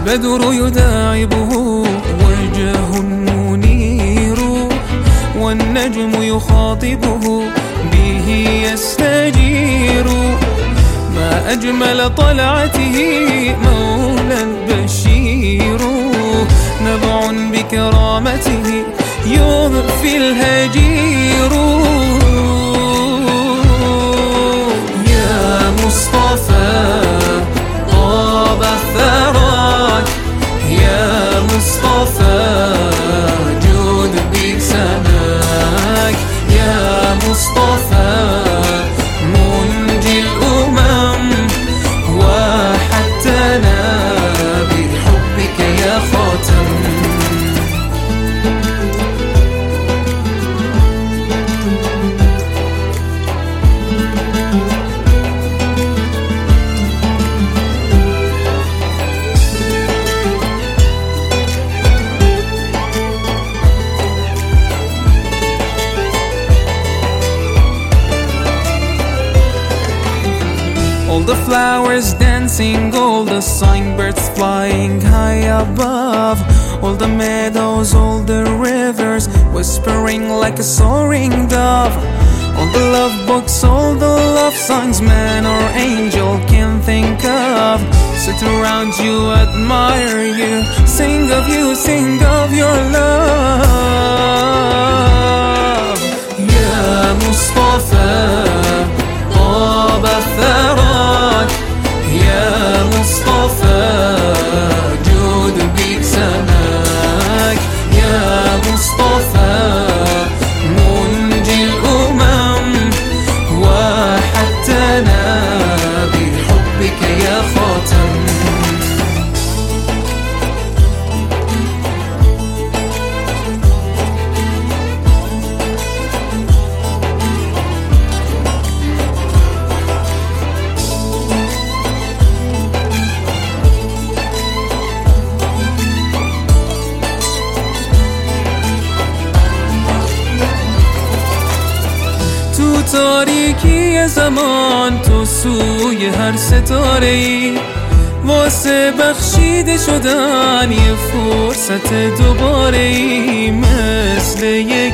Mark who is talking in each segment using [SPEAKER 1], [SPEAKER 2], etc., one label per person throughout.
[SPEAKER 1] البدر يداعبه وجه منير، والنجم يخاطبه به يستجير. ما أجمل طلعته مولى بشير، نبع بكرامته يضفي الهجير. يا مصطفى طاب ثراك، يا مصطفى جود بسماك، يا مصطفى منجي الأمم وحدتنا بحبك يا خاتم. All the flowers dancing, all the songbirds flying high above, all the meadows, all the rivers whispering like a soaring dove. All the love books, all the love songs man or angel can think of sit around you, admire you, sing of you, sing of your love. Ya Mustafa طاب ثراك، يا مصطفى جود بسماك، يا مصطفى منجي الأمم وحدتنا بحبك يا خاتم. تاریکی زمان تو سوی هر ستاره‌ای واسه بخشیده شدن یه فرصت دوباره‌ای، مثل یک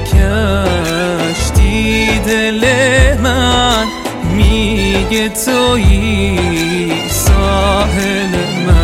[SPEAKER 1] کشتی دل من میگه تویی ساحل من.